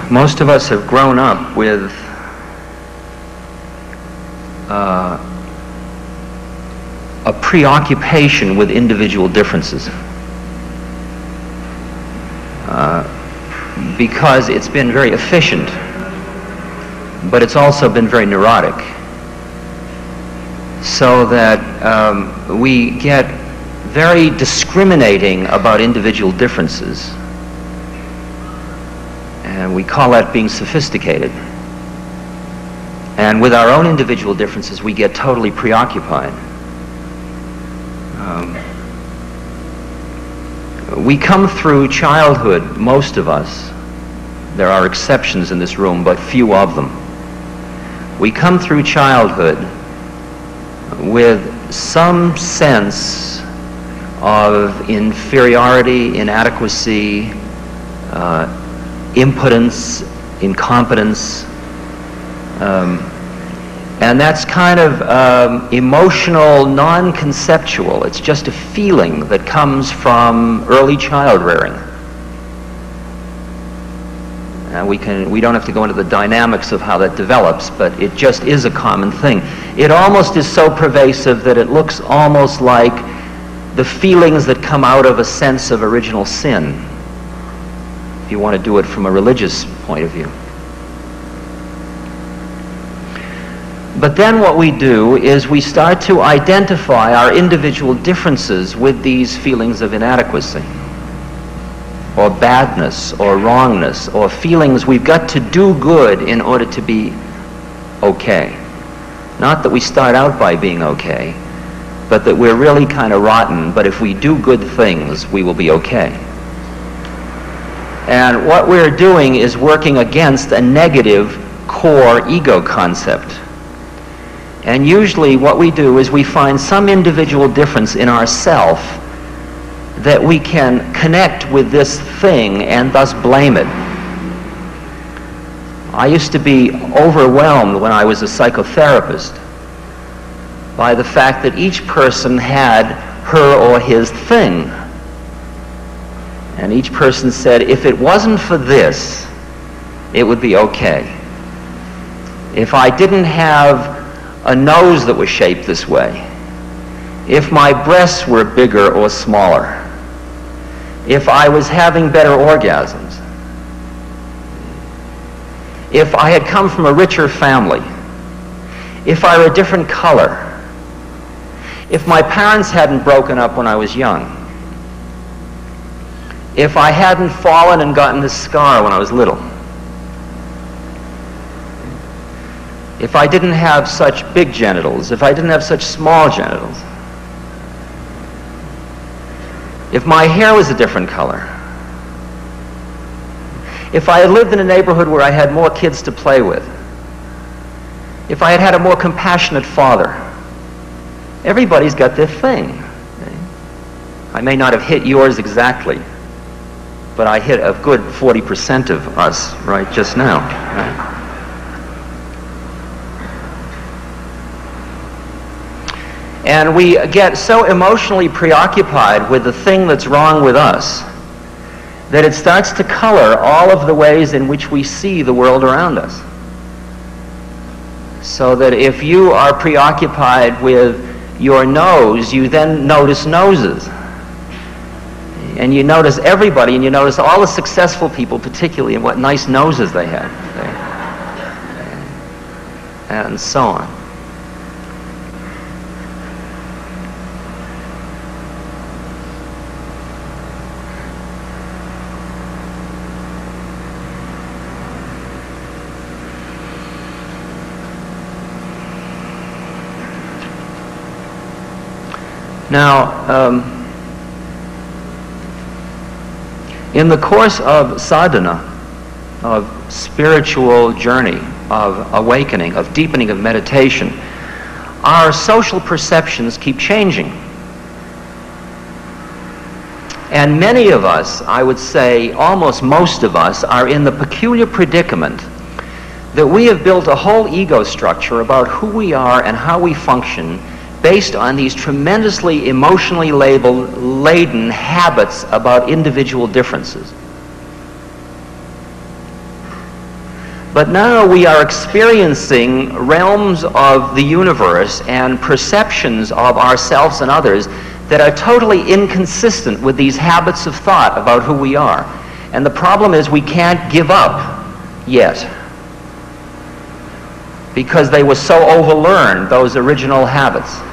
Most of us have grown up with a preoccupation with individual differences because it's been very efficient, but it's also been very neurotic, so that we get very discriminating about individual differences, and we call that being sophisticated. And with our own individual differences, we get totally preoccupied. We come through childhood, most of us. There are exceptions in this room, but few of them. We come through childhood with some sense of inferiority, inadequacy, impotence, incompetence, and that's kind of emotional, non-conceptual. It's just a feeling that comes from early child rearing. And we don't have to go into the dynamics of how that develops, but it just is a common thing. It almost is so pervasive that it looks almost like the feelings that come out of a sense of original sin, if you want to do it from a religious point of view. But then what we do is we start to identify our individual differences with these feelings of inadequacy, or badness, or wrongness, or feelings we've got to do good in order to be okay. Not that we start out by being okay, but that we're really kind of rotten, but if we do good things, we will be okay. And what we're doing is working against a negative core ego concept. And usually what we do is we find some individual difference in ourself that we can connect with this thing and thus blame it. I used to be overwhelmed when I was a psychotherapist by the fact that each person had her or his thing. And each person said, if it wasn't for this, it would be okay. If I didn't have a nose that was shaped this way, if my breasts were bigger or smaller, if I was having better orgasms, if I had come from a richer family, if I were a different color, if my parents hadn't broken up when I was young, if I hadn't fallen and gotten this scar when I was little, if I didn't have such big genitals, if I didn't have such small genitals, if my hair was a different color, if I had lived in a neighborhood where I had more kids to play with, if I had had a more compassionate father, everybody's got their thing. I may not have hit yours exactly, but I hit a good 40% of us right just now. Right? And we get so emotionally preoccupied with the thing that's wrong with us that it starts to color all of the ways in which we see the world around us. So that if you are preoccupied with your nose, you then notice noses. And you notice everybody, and you notice all the successful people particularly, and what nice noses they had. And so on. Now, in the course of sadhana, of spiritual journey, of awakening, of deepening of meditation, our social perceptions keep changing. And many of us, I would say almost most of us, are in the peculiar predicament that we have built a whole ego structure about who we are and how we function based on these tremendously emotionally laden habits about individual differences. But now we are experiencing realms of the universe and perceptions of ourselves and others that are totally inconsistent with these habits of thought about who we are. And the problem is we can't give up yet, because they were so overlearned, those original habits.